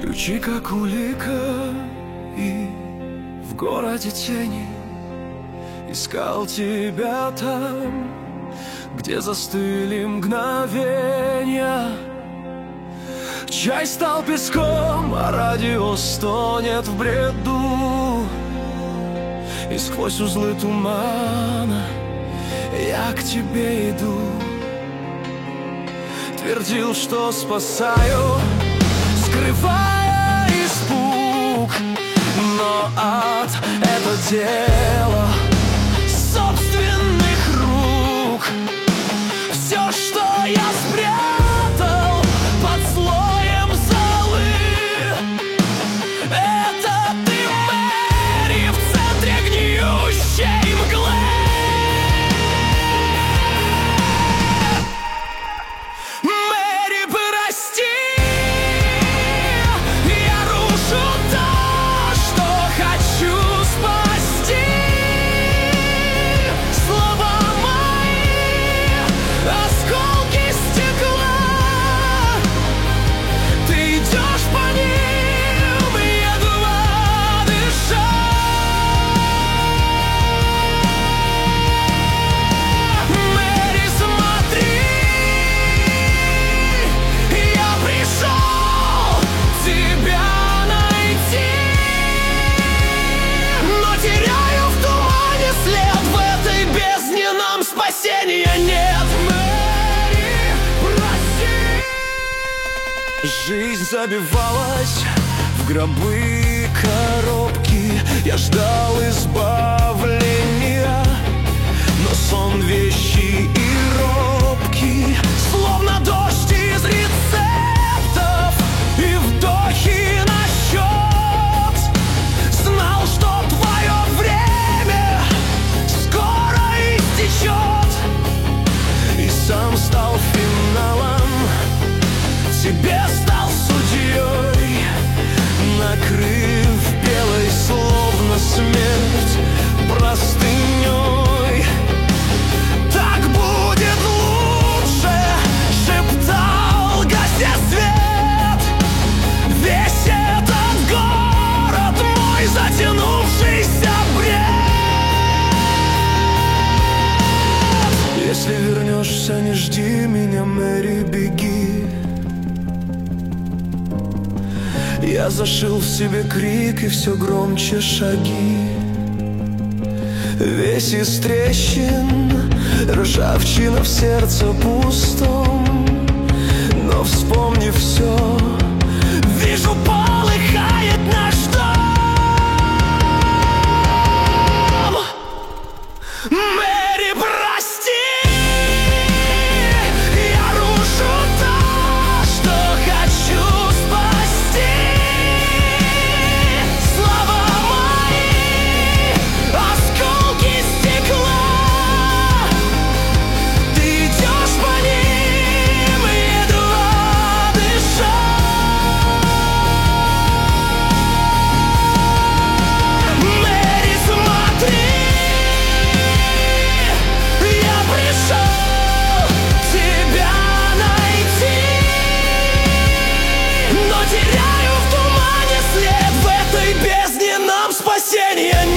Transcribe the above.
Ключи как улика, и в городе тени искал тебя там, где застыли мгновения. Чай стал песком, а радио стонет в бреду. И сквозь узлы тумана я к тебе иду. Твердил, что спасаю, скрывая испуг, но ад — это дело собственных рук. Все, что я спрятал под слоем золы, это ты, Мэри, в центре гниющей мглы. Мэри, прости, я рушу то, что хочу спасти. Слова мои, осколки стекла, ты идешь по ним, едва дыша. Мэри, смотри, я пришел тебя найти, но теряю в тумане след. В этой бездне нам спасения нет. Мэри, прости. Жизнь забивалась в гробы коробки. Я ждал избавления, но сон вещий и робкий, словно дождь из рецептов и вдохи на счет. Знал, что твое время скоро истечет, и сам стал финалом, тебе стал судьей, накрыв белой, словно смерть, простыней. Так будет лучше, шептал, гася свет. Весь этот город мой затянувшийся бред. Если вернешься, не жди меня, Мэри, беги. Я зашил в себе крик и все громче шаги. Весь из трещин, ржавчина в сердце пустом. Но вспомнив все, вижу, полыхает наш дом. Мэри, прости, я рушу то, что хочу спасти. Слова мои, осколки стекла, ты идешь по ним, едва дыша. Мэри, смотри, я пришел тебя найти, но теряю в тумане след. В этой бездне нам спасения